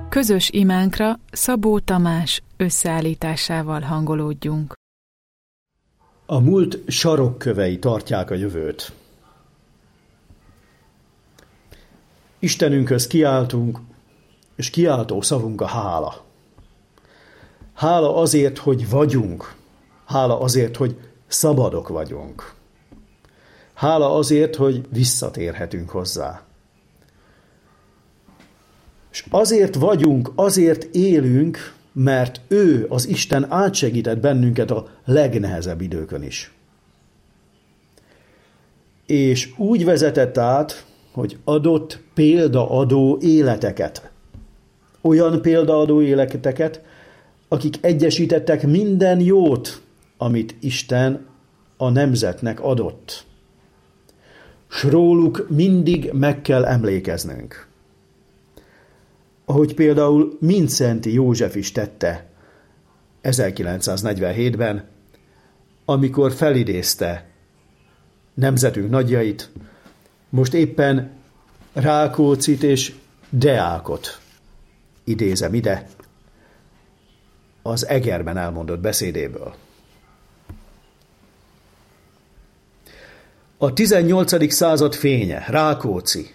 Közös imánkra Szabó Tamás összeállításával hangolódjunk. A múlt sarokkövei tartják a jövőt. Istenünkhöz kiáltunk, és kiáltó szavunk a hála. Hála azért, hogy vagyunk. Hála azért, hogy szabadok vagyunk. Hála azért, hogy visszatérhetünk hozzá. És azért vagyunk, azért élünk, mert ő, az Isten átsegített bennünket a legnehezebb időkön is. És úgy vezetett át, hogy adott példaadó életeket. Olyan példaadó életeket, akik egyesítettek minden jót, amit Isten a nemzetnek adott. S róluk mindig meg kell emlékeznünk. Ahogy például Mindszenty József is tette 1947-ben, amikor felidézte nemzetünk nagyjait, most éppen Rákóczit és Deákot idézem ide az Egerben elmondott beszédéből. A 18. század fénye, Rákóczi,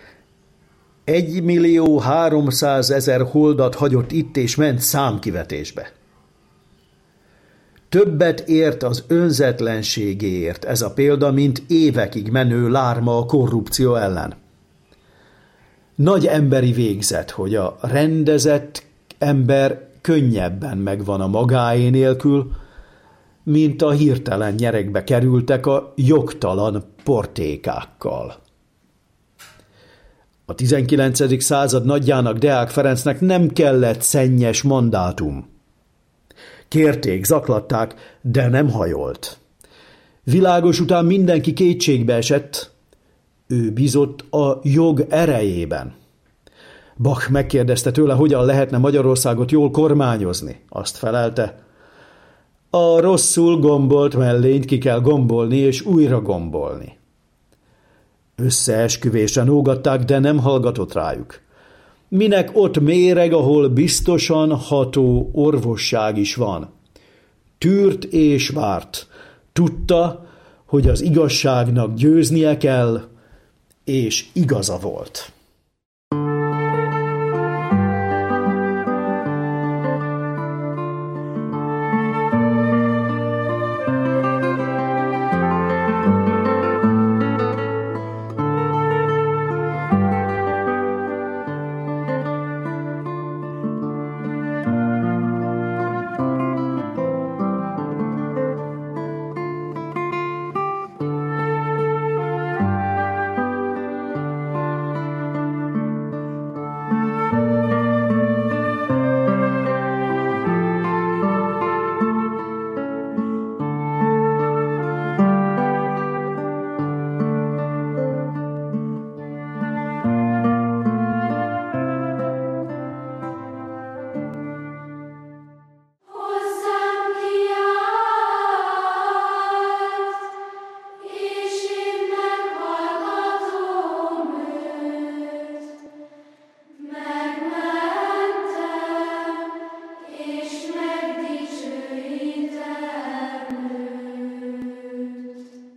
1.300.000 holdat hagyott itt és ment számkivetésbe. Többet ért az önzetlenségéért ez a példa, mint évekig menő lárma a korrupció ellen. Nagy emberi végzet, hogy a rendezett ember könnyebben megvan a magáé nélkül, mint a hirtelen nyeregbe kerültek a jogtalan portékákkal. A 19. század nagyjának, Deák Ferencnek nem kellett szennyes mandátum. Kérték, zaklatták, de nem hajolt. Világos után mindenki kétségbe esett, ő bizott a jog erejében. Bach megkérdezte tőle, hogyan lehetne Magyarországot jól kormányozni. Azt felelte, a rosszul gombolt mellényt ki kell gombolni és újra gombolni. Összeesküvésre nógatták, de nem hallgatott rájuk. Minek ott méreg, ahol biztosan ható orvosság is van? Tűrt és várt. Tudta, hogy az igazságnak győznie kell, és igaza volt.